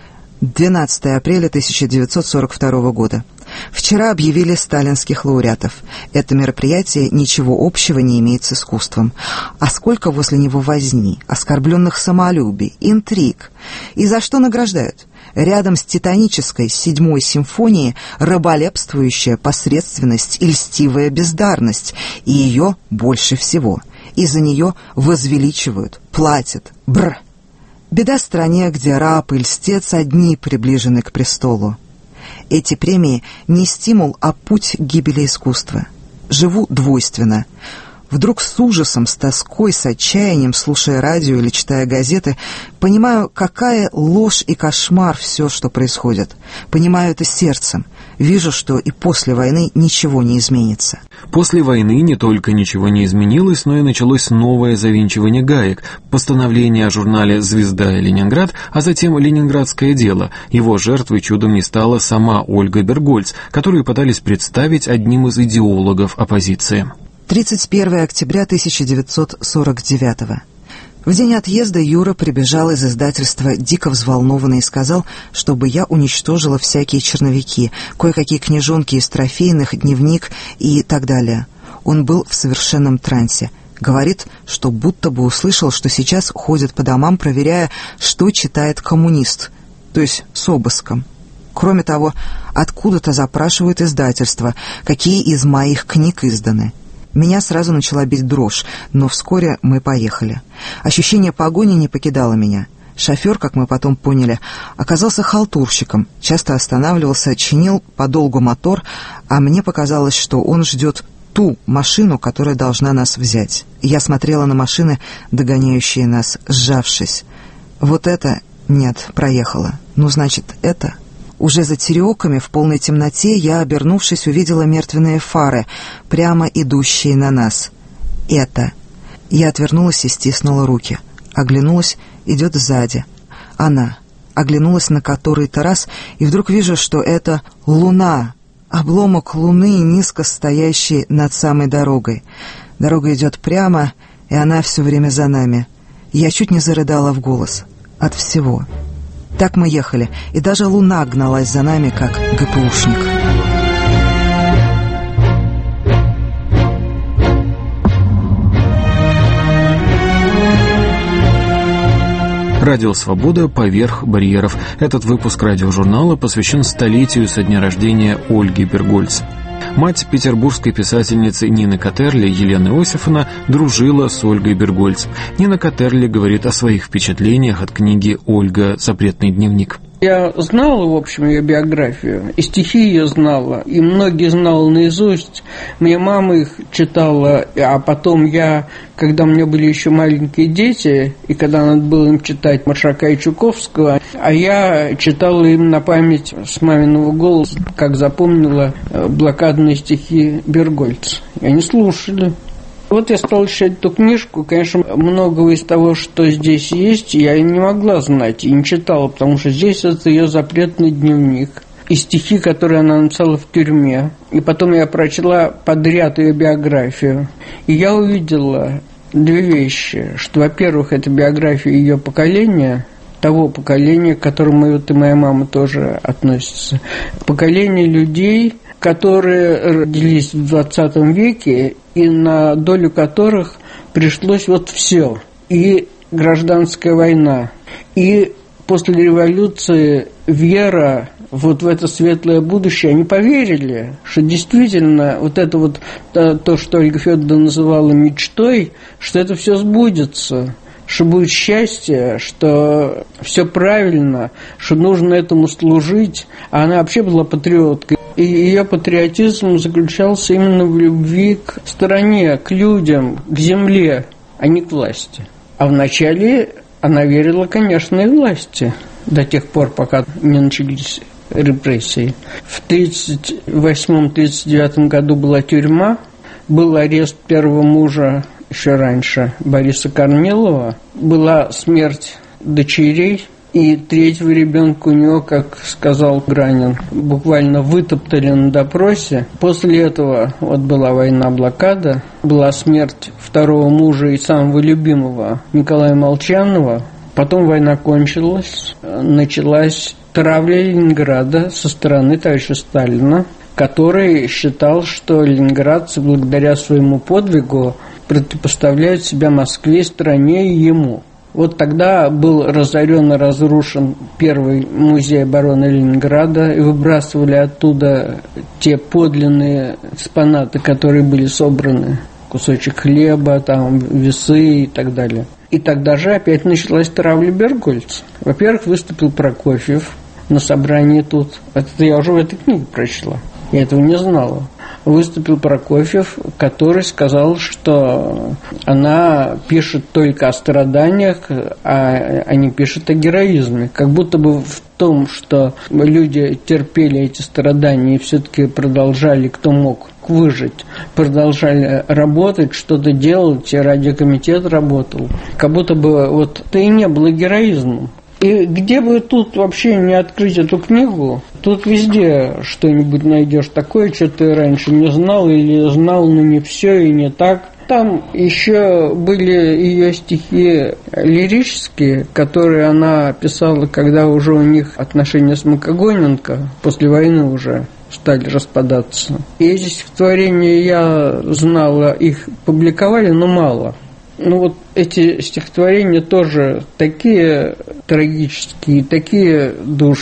Speaker 4: 12 апреля 1942 года. Вчера объявили сталинских лауреатов. Это мероприятие ничего общего не имеет с искусством. А сколько возле него возни, оскорбленных самолюбий, интриг. И за что награждают? Рядом с титанической 7-й симфонией раболепствующая посредственность и льстивая бездарность. И ее больше всего. И за нее возвеличивают, платят. Бр! Беда стране, где раб и льстец одни приближены к престолу. Эти премии не стимул, а путь к гибели искусства. Живу двойственно. Вдруг с ужасом, с тоской, с отчаянием, слушая радио или читая газеты, понимаю, какая ложь и кошмар все, что происходит. Понимаю это сердцем. Вижу, что и после войны ничего не изменится.
Speaker 1: После войны не только ничего не изменилось, но и началось новое завинчивание гаек, постановление о журнале «Звезда и Ленинград», а затем «Ленинградское дело». Его жертвой чудом не стала сама Ольга Бергольц, которую пытались представить одним из идеологов оппозиции.
Speaker 4: 31 октября 1949. В день отъезда Юра прибежал из издательства дико взволнованный и сказал, чтобы я уничтожила всякие черновики, кое-какие книжонки из трофейных, дневник и так далее. Он был в совершенном трансе. Говорит, что будто бы услышал, что сейчас ходит по домам, проверяя, что читает коммунист, то есть с обыском. Кроме того, откуда-то запрашивают издательство, какие из моих книг изданы. Меня сразу начала бить дрожь, но вскоре мы поехали. Ощущение погони не покидало меня. Шофер, как мы потом поняли, оказался халтурщиком, часто останавливался, чинил подолгу мотор, а мне показалось, что он ждет ту машину, которая должна нас взять. Я смотрела на машины, догоняющие нас, сжавшись. Вот это... Нет, проехала. Ну, значит, это... Уже за Тереоками в полной темноте я, обернувшись, увидела мертвенные фары, прямо идущие на нас. Это. Я отвернулась и стиснула руки. Оглянулась, идет сзади. Она. Оглянулась на который-то раз, и вдруг вижу, что это луна. Обломок луны, низко стоящий над самой дорогой. Дорога идет прямо, и она все время за нами. Я чуть не зарыдала в голос. От всего. Так мы ехали, и даже луна гналась за нами, как ГПУшник.
Speaker 1: Радио «Свобода. Поверх барьеров». Этот выпуск радиожурнала посвящен столетию со дня рождения Ольги Бергольц. Мать петербургской писательницы Нины Катерли, Елена Иосифовна, дружила с Ольгой Бергольц. Нина Катерли говорит о своих впечатлениях от книги «Ольга. Запретный дневник».
Speaker 10: Я знала, в общем, ее биографию, и стихи ее знала, и многие знала наизусть. Моя мама их читала, а потом я, когда у меня были еще маленькие дети, и когда надо было им читать Маршака и Чуковского, а я читала им на память с маминого голоса, как запомнила, блокадные стихи Бергольца. И они слушали. Вот я стал читать эту книжку, конечно, многого из того, что здесь есть, я не могла знать и не читала, потому что здесь это ее запретный дневник и стихи, которые она написала в тюрьме. И потом я прочла подряд ее биографию, и я увидела две вещи, что, во-первых, это биография ее поколения, того поколения, к которому вот и моя мама тоже относится, поколение людей, которые родились в 20 веке и на долю которых пришлось вот все. И гражданская война, и после революции вера вот в это светлое будущее. Они поверили, что действительно вот это вот то, что Ольга Федоровна называла мечтой, что это все сбудется, что будет счастье, что все правильно, что нужно этому служить. А она вообще была патриоткой. И ее патриотизм заключался именно в любви к стране, к людям, к земле, а не к власти. А вначале она верила, конечно, и власти, до тех пор, пока не начались репрессии. В 1938-1939 году была тюрьма, был арест первого мужа, еще раньше, Бориса Корнилова, была смерть дочерей, и третьего ребенка у него, как сказал Гранин, буквально вытоптали на допросе. После этого вот была война-блокада, была смерть второго мужа и самого любимого Николая Молчанова. Потом война кончилась, началась травля Ленинграда со стороны товарища Сталина, который считал, что ленинградцы благодаря своему подвигу противопоставляют себя Москве, стране и ему. Вот тогда был разорен и разрушен первый музей обороны Ленинграда, и выбрасывали оттуда те подлинные экспонаты, которые были собраны. Кусочек хлеба, там, весы и так далее. И тогда же опять началась травля Бергольца. Во-первых, выступил Прокофьев на собрании тут. Это я уже в этой книге прочла. Я этого не знала. Выступил Прокофьев, который сказал, что она пишет только о страданиях, а не пишет о героизме. Как будто бы в том, что люди терпели эти страдания и все-таки продолжали, кто мог выжить, продолжали работать, что-то делать, и радиокомитет работал. Как будто бы вот это и не было героизмом. И где бы тут вообще не открыть эту книгу, тут везде что-нибудь найдешь такое, что ты раньше не знал или знал, но не все и не так. Там еще были ее стихи лирические, которые она писала, когда уже у них отношения с Макогоненко, после войны уже стали распадаться. И эти стихотворения я знала, их публиковали, но мало. Ну вот эти стихотворения тоже такие трагические, такие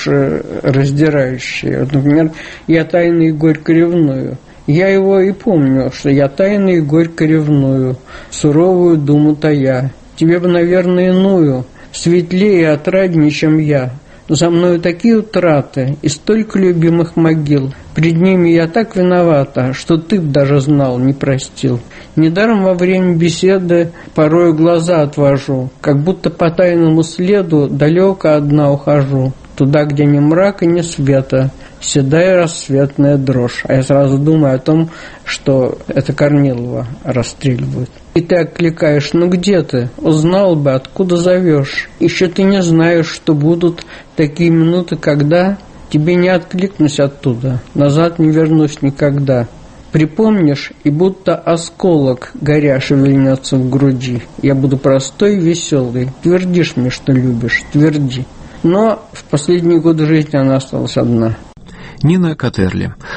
Speaker 10: душераздирающие. Вот, например, «Я тайно и горько ревную». Я его и помню, что я тайно и горько ревную, суровую думу тая. Тебе бы, наверное, иную, светлее и отраднее, чем я. За мною такие утраты и столько любимых могил. Пред ними я так виновата, что ты б даже знал, не простил. Недаром во время беседы порою глаза отвожу, как будто по тайному следу далеко одна ухожу. Туда, где ни мрака, ни света, седая рассветная дрожь. А я сразу думаю о том, что это Корнилова расстреливают. И ты окликаешь: ну где ты? Узнал бы, откуда зовешь. Еще ты не знаешь, что будут такие минуты, когда тебе не откликнусь оттуда, назад не вернусь никогда. Припомнишь, и будто осколок горя шевельнется в груди. Я буду простой и веселый. Твердишь мне, что любишь, тверди. Но в последние годы жизни она осталась одна.
Speaker 1: Нина Катерли.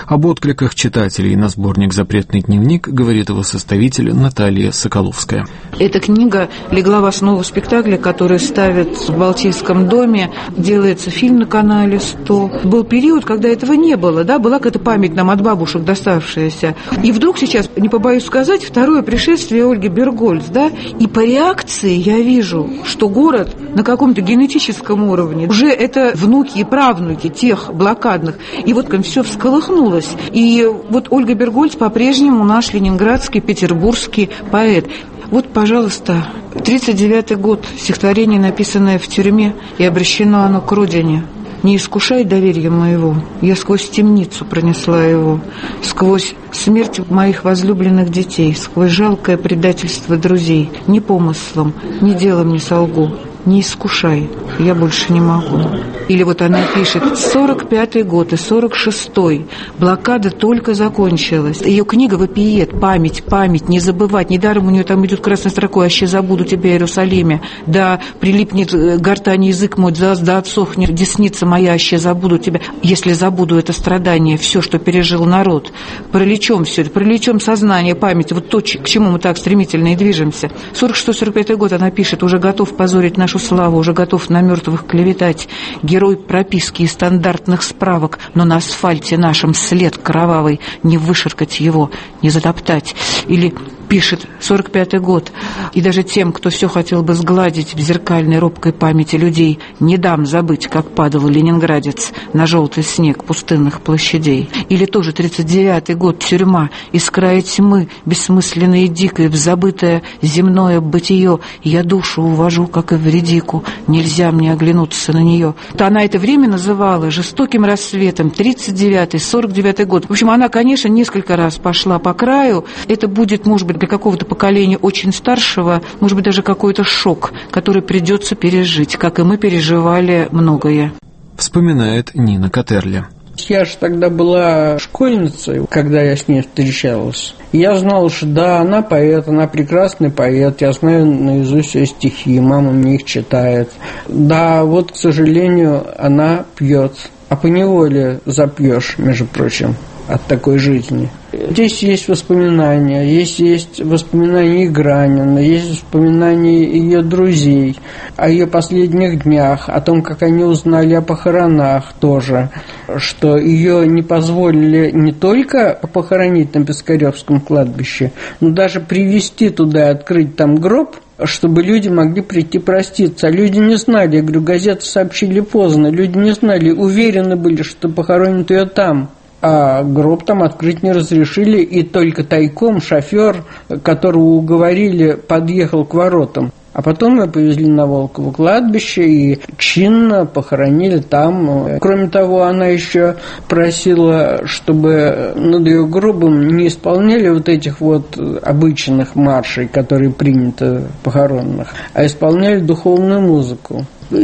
Speaker 1: Об откликах читателей на сборник «Запретный дневник» говорит его составитель Наталья Соколовская.
Speaker 3: Эта книга легла в основу спектакля, который ставят в Балтийском доме. Делается фильм на канале 100. Был период, когда этого не было, да, была какая-то память нам от бабушек доставшаяся. И вдруг сейчас, не побоюсь сказать, второе пришествие Ольги Бергольц, да, и по реакции я вижу, что город на каком-то генетическом уровне, уже это внуки и правнуки тех блокадных, и вот все всколыхнулось. И вот Ольга Бергольц по-прежнему наш ленинградский, петербургский поэт. Вот, пожалуйста, 1939 год, стихотворение, написанное в тюрьме, и обращено оно к родине. «Не искушай доверия моего, я сквозь темницу пронесла его, сквозь смерть моих возлюбленных детей, сквозь жалкое предательство друзей, ни помыслом, ни делом не солгу. Не искушай, я больше не могу». Или вот она пишет: 45-й год и 46-й, блокада только закончилась. Ее книга вопиет: память, память, не забывать. Недаром у нее там идет красной строкой: «Аще забуду тебя, Иерусалиме, да прилипнет гортань язык мой, да отсохнет десница моя, аще забуду тебя». Если забуду это страдание, все, что пережил народ, пролечем все это, пролечем сознание, память, вот то, к чему мы так стремительно и движемся. 46-45 год она пишет: уже готов позорить нашу славу, уже готов на мертвых клеветать, герой прописки и стандартных справок, но на асфальте нашем след кровавый, не вышаркать его, не затоптать. Или пишет 45-й год: и даже тем, кто все хотел бы сгладить в зеркальной робкой памяти людей, не дам забыть, как падал ленинградец на желтый снег пустынных площадей. Или тоже 39-й год, тюрьма, из края тьмы, бессмысленной и дикой, в забытое земное бытие, я душу увожу, как и вредику, нельзя мне оглянуться на нее. То она это время называла жестоким рассветом, 39-й, 49-й год. В общем, она, конечно, несколько раз пошла по краю. Это будет, может быть, для какого-то поколения очень старшего, может быть, даже какой-то шок, который придется пережить, как и мы переживали многое.
Speaker 1: Вспоминает Нина Катерля.
Speaker 10: Я же тогда была школьницей, когда я с ней встречалась. Я знал, что да, она поэт, она прекрасный поэт. Я знаю наизусть ее стихи, мама мне их читает. Да, вот, к сожалению, она пьет. А поневоле запьешь, между прочим, от такой жизни. Здесь есть воспоминания, есть воспоминания Гранина, есть воспоминания ее друзей, о ее последних днях, о том, как они узнали о похоронах тоже, что ее не позволили не только похоронить на Пискаревском кладбище, но даже привезти туда и открыть там гроб, чтобы люди могли прийти проститься. Люди не знали, я говорю, газеты сообщили поздно, люди не знали, уверены были, что похоронят ее там. А гроб там открыть не разрешили, и только тайком шофер, которого уговорили, подъехал к воротам. А потом ее повезли на Волково кладбище и чинно похоронили там. Кроме того, она еще просила, чтобы над ее гробом не исполняли вот этих вот обычных маршей, которые приняты в похоронных, а исполняли духовную музыку.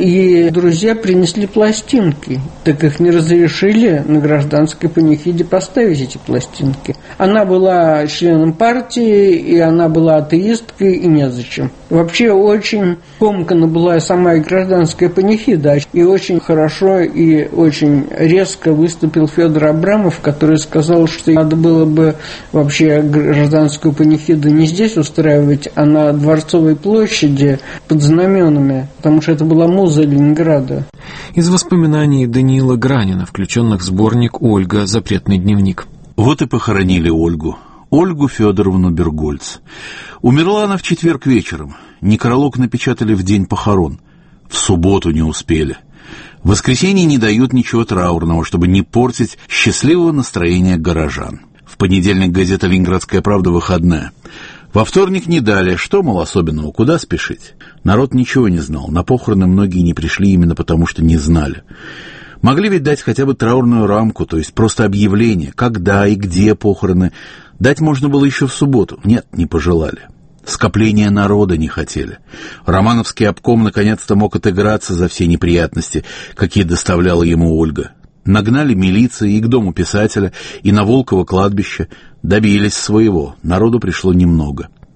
Speaker 10: И друзья принесли пластинки, так их не разрешили на гражданской панихиде поставить эти пластинки. Она была членом партии, и она была атеисткой, и незачем. Вообще очень комкана была сама и гражданская панихида, и очень хорошо и очень резко выступил Федор Абрамов, который сказал, что надо было бы вообще гражданскую панихиду не здесь устраивать, а на Дворцовой площади под знаменами, потому что это была муза Ленинграда.
Speaker 1: Из воспоминаний Даниила Гранина, включенных в сборник «Ольга. Запретный дневник».
Speaker 11: Вот и похоронили Ольгу Федоровну Бергольц. Умерла она в четверг вечером. Некролог напечатали в день похорон. В субботу не успели. В воскресенье не дают ничего траурного, чтобы не портить счастливого настроения горожан. В понедельник газета «Ленинградская правда» выходная. Во вторник не дали. Что, мол, особенного? Куда спешить? Народ ничего не знал. На похороны многие не пришли именно потому, что не знали. Могли ведь дать хотя бы траурную рамку, то есть просто объявление, когда и где похороны. Дать можно было еще в субботу. Нет, не пожелали. Скопления народа не хотели. Романовский обком наконец-то мог отыграться за все неприятности, какие доставляла ему Ольга. Нагнали милиции и к дому писателя, и на Волково кладбище. Добились своего. Народу пришло немного.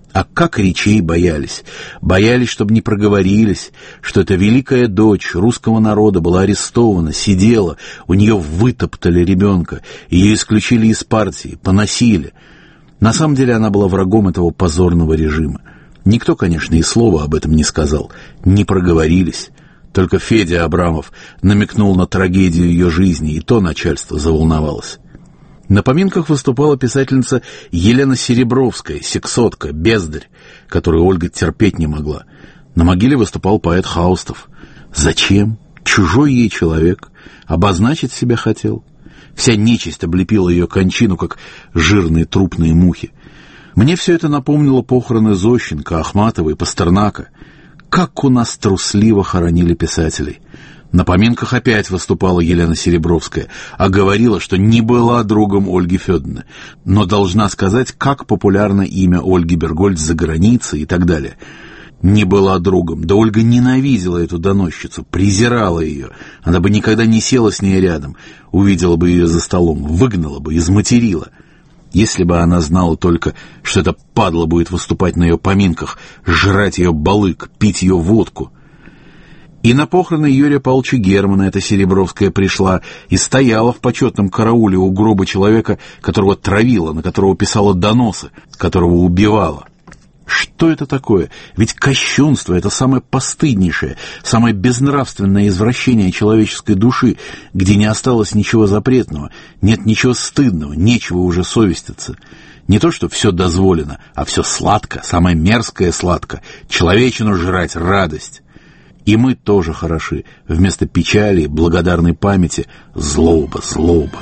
Speaker 11: А как речей боялись. Боялись, чтобы не проговорились, что эта великая дочь русского народа была арестована, сидела, у нее вытоптали ребенка, ее исключили из партии, поносили. На самом деле она была врагом этого позорного режима. Никто, конечно, и слова об этом не сказал, не проговорились. Только Федя Абрамов намекнул на трагедию ее жизни, и то начальство заволновалось. На поминках выступала писательница Елена Серебровская, сексотка, бездарь, которую Ольга терпеть не могла. На могиле выступал поэт Хаустов. Зачем? Чужой ей человек. Обозначить себя хотел. Вся нечисть облепила ее кончину, как жирные трупные мухи. Мне все это напомнило похороны Зощенко, Ахматовой, Пастернака. Как у нас трусливо хоронили писателей. На поминках опять выступала Елена Серебровская, а говорила, что не была другом Ольги Федоровны, но должна сказать, как популярно имя Ольги Бергольц за границей и так далее. Не была другом, да Ольга ненавидела эту доносчицу, презирала ее, она бы никогда не села с ней рядом, увидела бы ее за столом, выгнала бы, изматерила. Если бы она знала только, что эта падла будет выступать на ее поминках, жрать ее балык, пить ее водку. И на похороны Юрия Павловича Германа эта Серебровская пришла и стояла в почетном карауле у гроба человека, которого травила, на которого писала доносы, которого убивала. Что это такое? Ведь кощунство — это самое постыднейшее, самое безнравственное извращение человеческой души, где не осталось ничего запретного, нет ничего стыдного, нечего уже совеститься. Не то, что все дозволено, а все сладко, самое мерзкое сладко, человечину жрать радость. И мы тоже хороши. Вместо печали, благодарной памяти — злоба, злоба.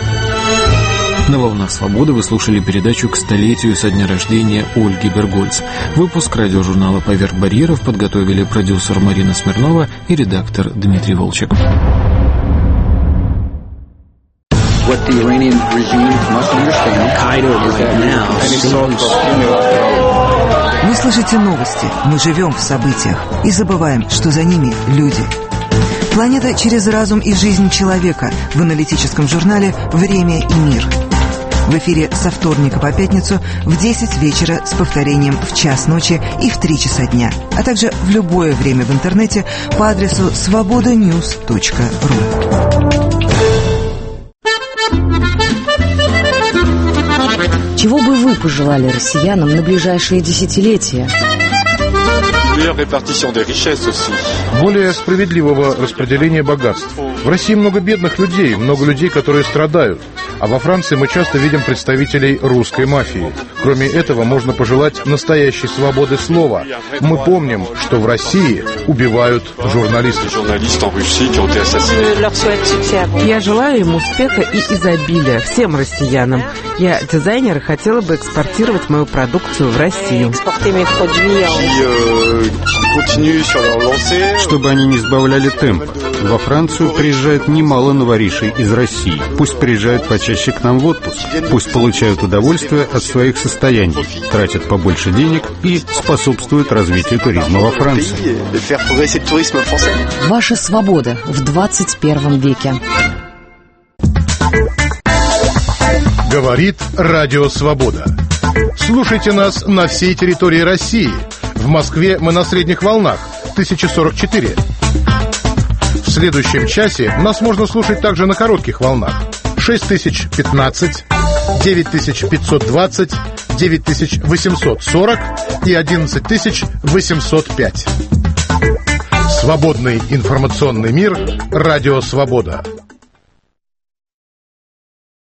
Speaker 1: На «Волнах свободы» вы слушали передачу к столетию со дня рождения Ольги Бергольц. Выпуск радиожурнала «Поверх барьеров» подготовили продюсер Марина Смирнова и редактор Дмитрий Волчек.
Speaker 4: Вы слышите новости, мы живем в событиях и забываем, что за ними люди. Планета через разум и жизнь человека в аналитическом журнале «Время и мир». В эфире со вторника по пятницу в 10 вечера с повторением в час ночи и в 3 часа дня, а также в любое время в интернете по адресу svobodanews.ru.
Speaker 2: Чего бы вы пожелали россиянам на ближайшие десятилетия?
Speaker 12: Более справедливого распределения богатств. В России много бедных людей, много людей, которые страдают. А во Франции мы часто видим представителей русской мафии. Кроме этого, можно пожелать настоящей свободы слова. Мы помним, что в России убивают журналистов.
Speaker 13: Я желаю им успеха и изобилия всем россиянам. Я дизайнер и хотела бы экспортировать мою продукцию в Россию.
Speaker 14: Чтобы они не сбавляли темп. Во Францию приезжает немало новоришей из России. Пусть приезжают почаще к нам в отпуск. Пусть получают удовольствие от своих состояний, тратят побольше денег и способствуют развитию туризма во Франции.
Speaker 2: Ваша свобода в 21 веке.
Speaker 12: Говорит Радио Свобода. Слушайте нас на всей территории России. В Москве мы на средних волнах 1044. В следующем часе нас можно слушать также на коротких волнах 6015, 9520, 9840 и 11805. Свободный информационный мир. Радио Свобода.